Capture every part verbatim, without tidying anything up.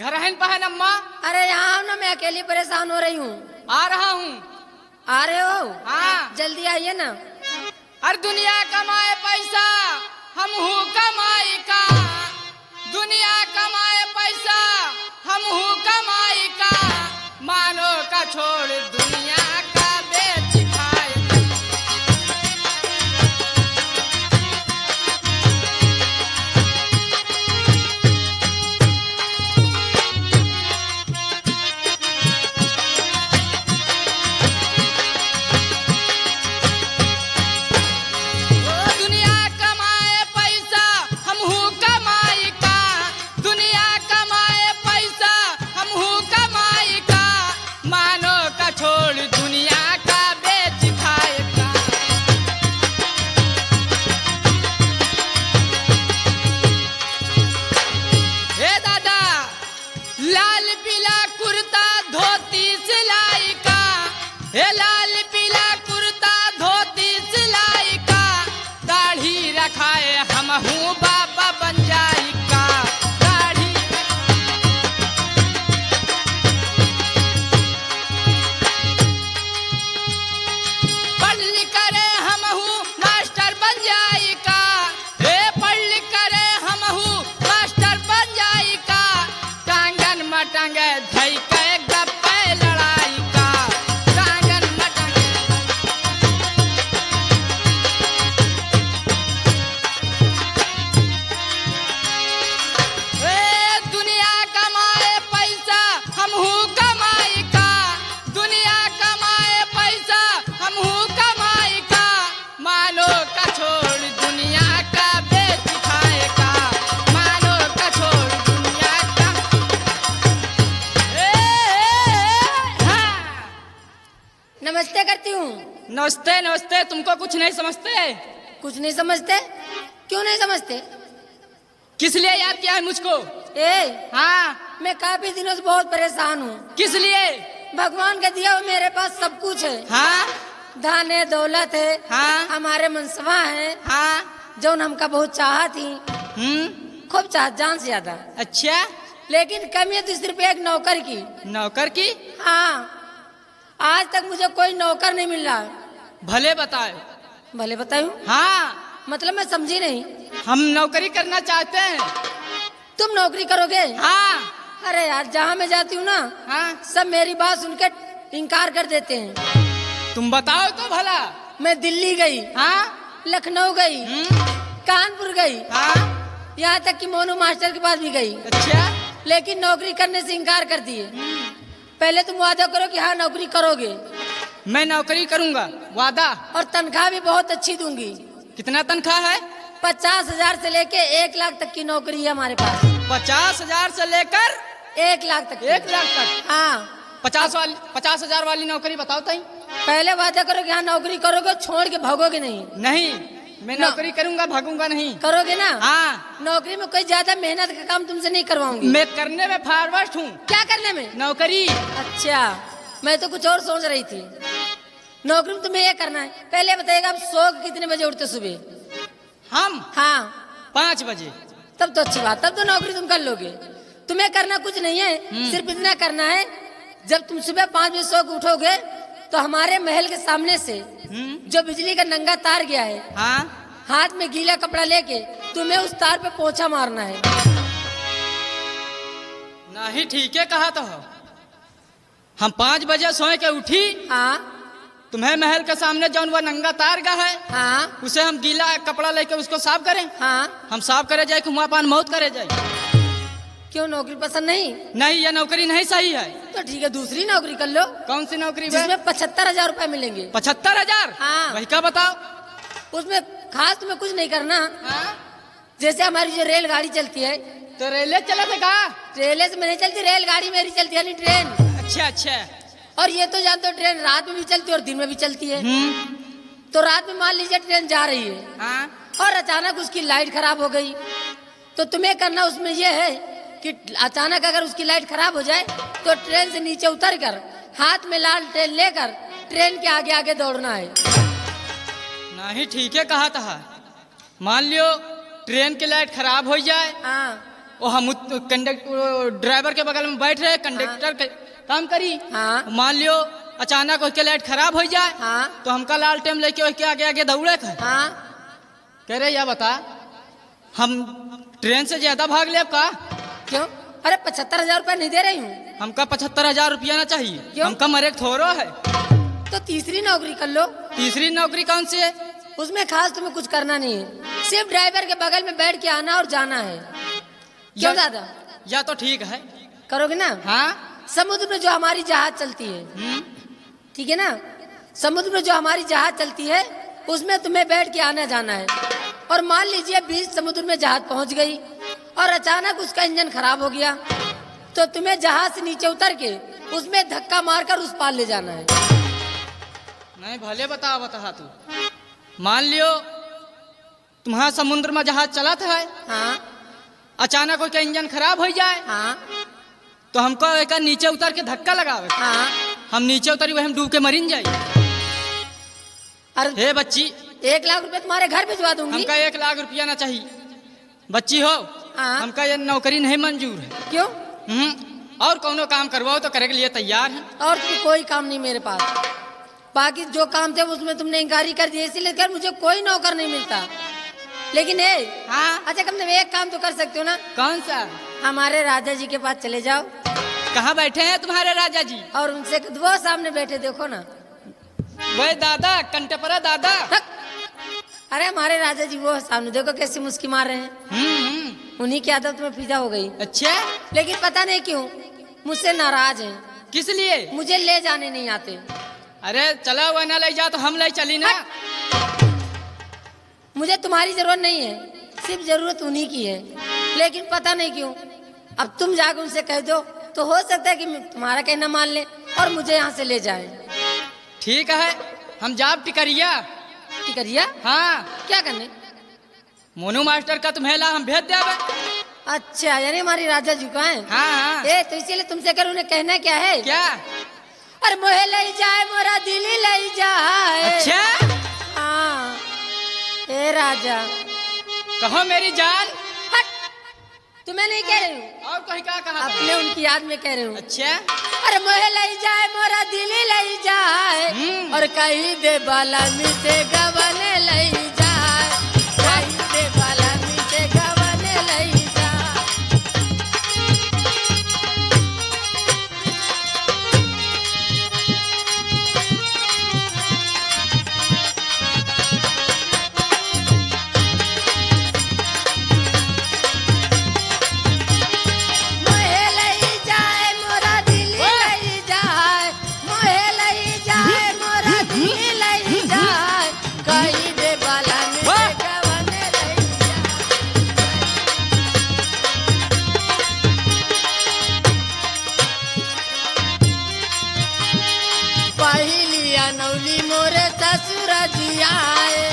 घर है पहन अम्मा। अरे यहाँ ना, मैं अकेली परेशान हो रही हूँ। आ रहा हूँ। आ रहे हो? हाँ जल्दी आइए ना। अरे दुनिया कमाए पैसा, हम हूँ कमाई का। दुनिया कमाए पैसा, हम हूँ कमाई का। मानो का छोड़ दुनिया का बेच खाए। नमस्ते करती हूँ। नमस्ते नमस्ते, तुमको कुछ नहीं समझते? कुछ नहीं समझते? क्यों नहीं समझते? किस लिए याद किया है मुझको? ए, हाँ, मैं काफी दिनों से बहुत परेशान हूँ। किस लिए? भगवान का दिया हुआ मेरे पास सब कुछ है। हाँ धन है, दौलत है, हाँ हमारे मनसवा है, हाँ। जो हमका बहुत चाह थी, हम्म, खूब चाह, जान से ज्यादा। अच्छा, लेकिन कमी है तो सिर्फ एक नौकर की। नौकर की? हाँ, आज तक मुझे कोई नौकर नहीं मिल रहा। भले बताए। भले बताऊं? हाँ, मतलब मैं समझी नहीं। हम नौकरी करना चाहते हैं। तुम नौकरी करोगे? हाँ अरे यार, जहाँ मैं जाती हूँ ना, हाँ। सब मेरी बात सुनकर इनकार कर देते हैं। तुम बताओ तो भला। मैं दिल्ली गई, हाँ लखनऊ गई, हम्म, कानपुर गई, हाँ। यहाँ तक कि मोनू मास्टर के पास भी गई, अच्छा, लेकिन नौकरी करने से इनकार कर दिए। पहले तुम वादा करो कि हाँ नौकरी करोगे, मैं नौकरी करूँगा, वादा। और तनख्वाह भी बहुत अच्छी दूंगी। कितना तनख्वाह है? पचास हजार से लेके एक लाख तक की नौकरी है हमारे पास। पचास हजार से लेकर एक लाख तक की। एक लाख तक? हाँ। पचास वाली पचास हजार वाली नौकरी बताओ ताई। पहले वादा करो कि हाँ नौकरी करोगे, छोड़ के भागोगे नहीं। नहीं, मैं नौकरी करूंगा, भागूंगा नहीं। करोगे ना? हाँ। नौकरी में कोई ज्यादा मेहनत का काम तुमसे नहीं करवाऊंगी। मैं करने में फारवर्स्ट हूँ। क्या करने में? नौकरी। अच्छा, मैं तो कुछ और सोच रही थी। नौकरी में तुम्हें ये करना है। पहले बताइएगा, आप सो के कितने बजे उठते सुबह? हम? हाँ, पाँच बजे। तब तो अच्छी बात, तब तो नौकरी तुम कर लोगे। तुम्हें करना कुछ नहीं है, सिर्फ इतना करना है, जब तुम सुबह पाँच बजे सो के uठोगे तो हमारे महल के सामने से जो बिजली का नंगा तार गया है, हाँ, हाथ में गीला कपड़ा लेके तुम्हें उस तार पे पोंछा मारना है। नहीं, ठीक है कहा तो। हम पाँच बजे सोए के उठी, हाँ तुम्हें महल के सामने जौन वो नंगा तार गा है, हाँ उसे हम गीला कपड़ा लेके उसको साफ करें। हाँ। हम साफ करे जाए कि हुआ पान मौत करे जाए। क्यों, नौकरी पसंद नहीं? नहीं, ये नौकरी नहीं सही है। तो ठीक है, दूसरी नौकरी कर लो। कौन सी नौकरी? जिसमें पचहत्तर हजार रूपए मिलेंगे। पचहत्तर हजार? हाँ। वही का बताओ। उसमें खास तुम्हें कुछ नहीं करना। हाँ? जैसे हमारी जो रेलगाड़ी चलती है, तो रेले चला था का? रेले से नहीं चलती, रेलगाड़ी मेरी चलती है, ट्रेन। अच्छा अच्छा। और ये तो जानते हो, ट्रेन रात में भी चलती है और दिन में भी चलती है। हम्म, तो रात में मान लीजिए ट्रेन जा रही है, हाँ, और अचानक उसकी लाइट खराब हो गई, तो तुम्हें करना उसमें यह है कि अचानक अगर उसकी लाइट खराब हो जाए तो ट्रेन से नीचे उतर कर हाथ में लाल ट्रेन लेकर ट्रेन के आगे आगे दौड़ना है। नहीं, ठीक है कहा था। मान लियो ट्रेन की लाइट खराब हो जाए, हाँ, वो हम कंडक्टर ड्राइवर के बगल में बैठ रहे कंडक्टर के काम करी। हाँ। मान लियो अचानक उसके लाइट खराब हो जाए हाँ। तो हमका लाल टेम लेके उसके आगे आगे दौड़े थे। हाँ। कह रहे या बता हम ट्रेन से ज्यादा भाग ले का? क्यों? अरे पचहत्तर हजार रुपया नहीं दे रही हूँ। हमका पचहत्तर हजार रुपया ना चाहिए। क्यों? हमका मरे थोड़ो है। तो तीसरी नौकरी कर लो। तीसरी नौकरी कौन सी है? उसमें खास तुम्हें कुछ करना नहीं है, सिर्फ ड्राइवर के बगल में बैठ के आना और जाना है। क्यों या, दादा? या तो ठीक है। करोगे ना? हाँ। समुद्र में जो हमारी जहाज चलती है, हम्म। ठीक है ना, समुद्र में जो हमारी जहाज चलती है उसमें तुम्हें बैठ के आना जाना है। और मान लीजिए बीच समुद्र में जहाज पहुंच गई और अचानक उसका इंजन खराब हो गया तो तुम्हें जहाज से नीचे उतर के उसमें धक्का मारकर उस पार ले जाना है। नहीं भले बता बता तू। मान लियो तुम्हारा समुद्र में जहाज चला था है। हाँ। अचानक उसका इंजन खराब हो जाए हाँ। तो हमको एक नीचे उतर के धक्का लगावे। हाँ। हम नीचे उतरी वही हम डूब के मरीन जाए। अरे हे बच्ची, एक लाख रुपए तुम्हारे घर भिजवा दूंगी। हमका एक लाख रुपया ना चाहिए। बच्ची हो, हाँ। हमका ये नौकरी नहीं मंजूर है। क्यों? हम्म। और कौनो काम करवाओ तो करे के लिए तैयार है। और तुम्हें कोई काम नहीं मेरे पास, बाकी जो काम थे उसमें तुमने इंकारी कर दिया, इसीलिए कर मुझे कोई नौकर नहीं मिलता। लेकिन ए, हाँ। अच्छा कम से कम एक काम तो कर सकते हो ना? कौन सा? हमारे राजा जी के पास चले जाओ। कहाँ बैठे हैं तुम्हारे राजा जी? और उनसे वो सामने बैठे देखो ना। वही दादा कंटेपरा दादा। हक! अरे हमारे राजा जी वो सामने देखो कैसे मुस्की मार रहे हैं। हम्म हम्म। उन्हीं की आदत में फिदा हो गई। अच्छा, लेकिन पता नहीं क्यों मुझसे नाराज हैं। किस लिए? मुझे ले जाने नहीं आते। अरे चला हुआ ना ले जा तो हम ले चली ना। मुझे तुम्हारी जरूरत नहीं है, सिर्फ जरूरत उन्हीं की है। लेकिन पता नहीं क्यों अब तुम जाकर उनसे कह दो तो हो सकता है कि तुम्हारा कहना मान ले और मुझे यहाँ से ले जाए। ठीक है, हम जाब टिकरिया। टिकरिया? हाँ। क्या करने? मोनू मास्टर का तुम्हें ला हम भेज देवे। अच्छा, यानी हमारी राजा जी का है। हाँ हाँ। ए तो इसीलिए तुमसे कर उन्हें कहना क्या है? क्या? अरे मोहे ले जाए मोरा दिल्ली ले जाए। अच्छा। हाँ। ए राजा। कहो मेरी जान। हट! तुम्हें नहीं कह रही हूँ, और कहीं क्या कहा? अपने उनकी याद में कह रही हूँ। अच्छा। अरे मोहे ले जाए मोरा दिल्ली ले जाए हम्म। और कहीं दे बाला मीठे गवने ले जाए, कहीं दे बाला मीठे गवने ले जाए। मोहे ले जाए मोरा दिल्ली ले जाए, मोहे ले जाए मोरा दिल्ली ले जाए, कहीं दे बाला मीठे गवने ले जाए। पहली अनौली मोरे ससुर जी आए,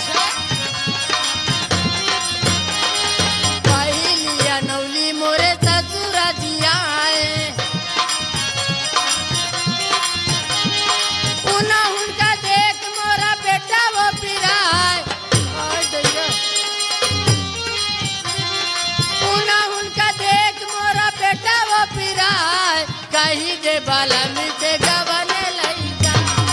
पहली अनौली मोरे ससुर जी आए। उना उनका देख मोरा बेटा वो पिराए। और दैया। उना उनका देख मोरा बेटा वो पिराए, कहीं दे बाला मीठे गवने लई जा।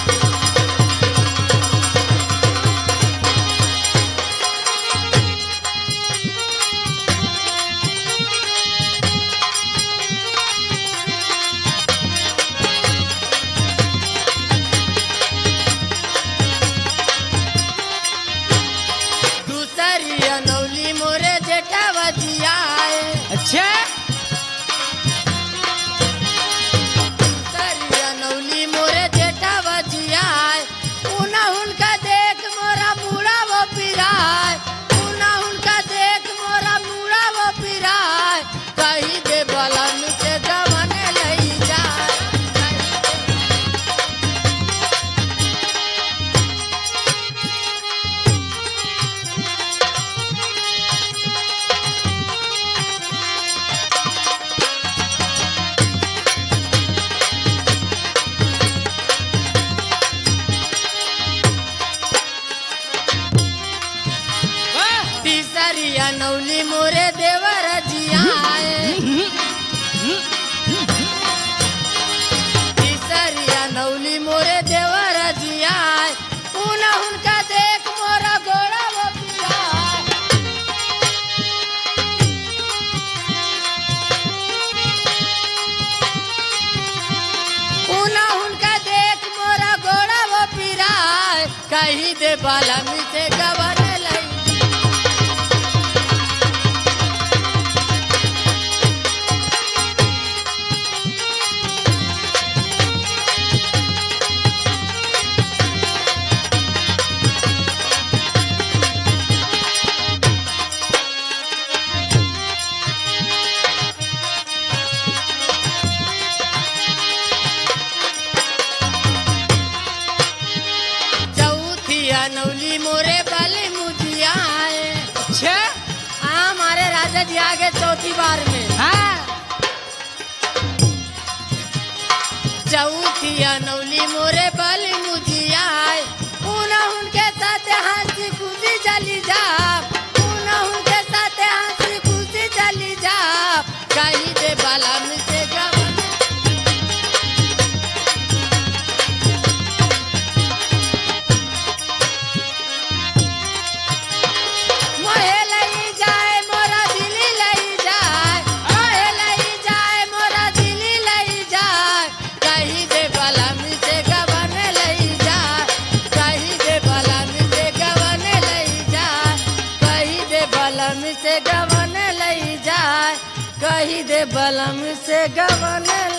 दूसरी अनौली मोरे जेठा जी आए, अच्छा। दूसरी कही दे बलम से गवन लई नौली मोरे बले मुझिया अच्छा हाँ हमारे राजा जी आ गए चौथी बार में हाँ चौथिया नौली मोरे बले मुझिया उन्हें उनके साथ हंसी खुशी चली जा उन्हें उनके साथ हंसी खुशी चली जा कही दे बलम से गवन से गवन लई जाए कही दे बलम से गवन